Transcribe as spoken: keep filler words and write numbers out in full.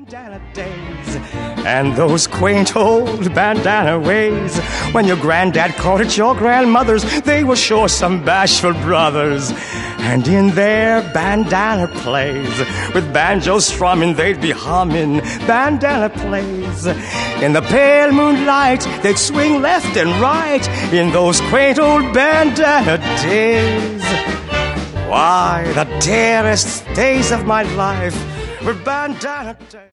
bandana days and those quaint old bandana ways. When your granddad called at your grandmother's, they were sure some bashful brothers. And in their bandana plays, with banjo strumming, they'd be humming bandana plays. In the pale moonlight, they'd swing left and right in those quaint old bandana days. Why, the dearest days of my life were bandana days.